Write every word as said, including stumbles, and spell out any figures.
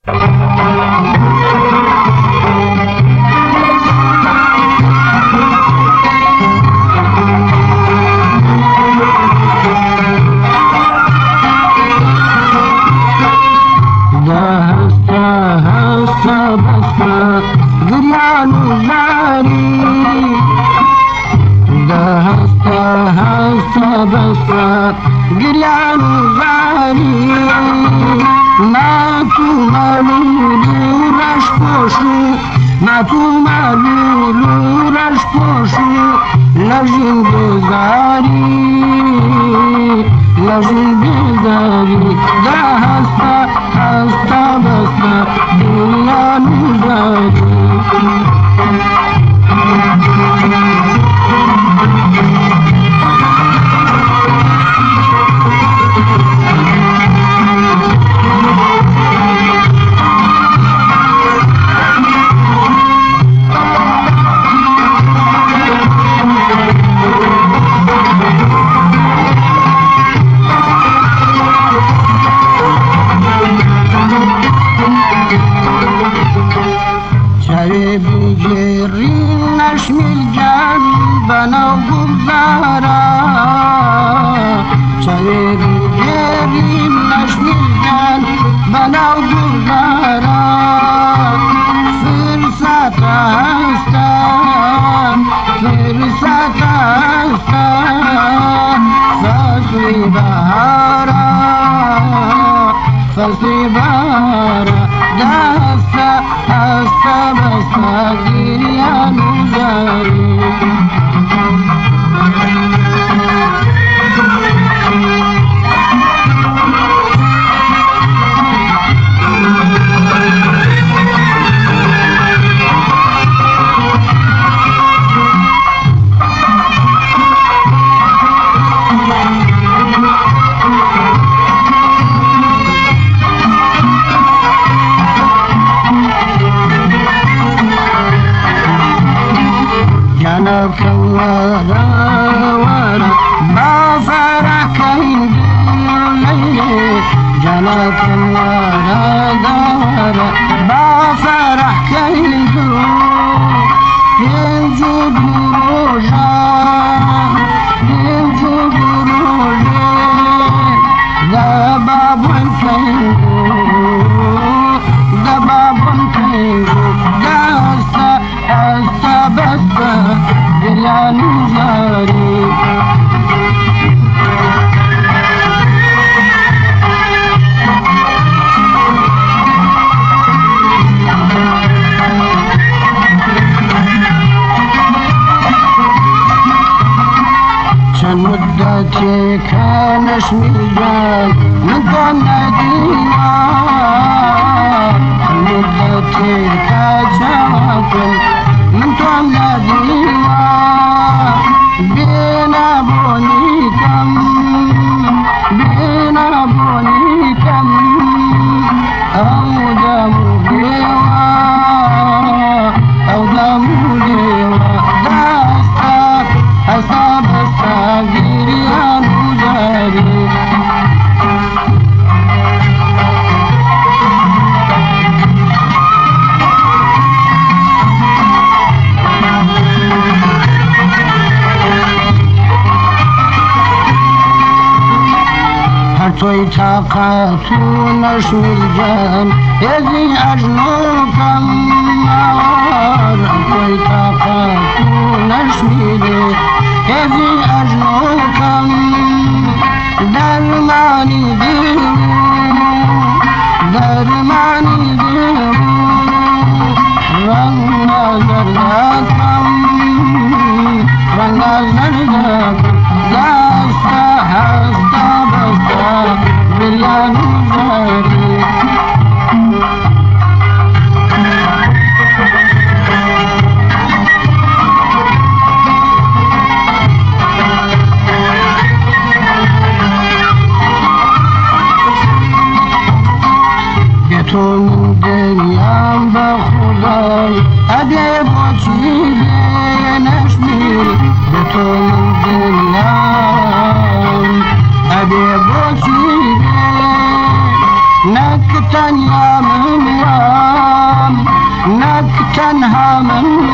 قريان غالي ما تمالولو رشپوشو ما تمالولو رشپوشو لجن بزاری لجن بزاری دا هستا هستا بستا دنیا نزاری بنا گذارا چه دیگری نشمیدن بنا گذارا فرصت هستن فرصت هستن فصل بهارا فصل بهارا دستا هستا بستا گریانو داری ورا ورا ما فرح كين دولي جنات ورا دورا ما فرح كين دولي ينجو بروجا ينجو بروجا دا بابن كين دا بابن كين دا هستا هستا بستا گریانو زاری چند مدتی کانش میگن من تو ندیدم چند مدتی کجاکن من تو ندیدم بینا بونی کم بینا بونی کم او دمو دیوا او دمو دیوا دستا هستا بستا گریانو زاری توی طاقتو نشمیدم ازی اجنوکم توی طاقتو نشمیدم ازی اجنوکم درمانی دیو درمانی دیو رنگ زردکم رنگ زردکم دستا هستا گریانو زاری به تو دنیام به خدای اگه با چی نشمیری به تو دنیام اگه با چی نکتن یا من تنها من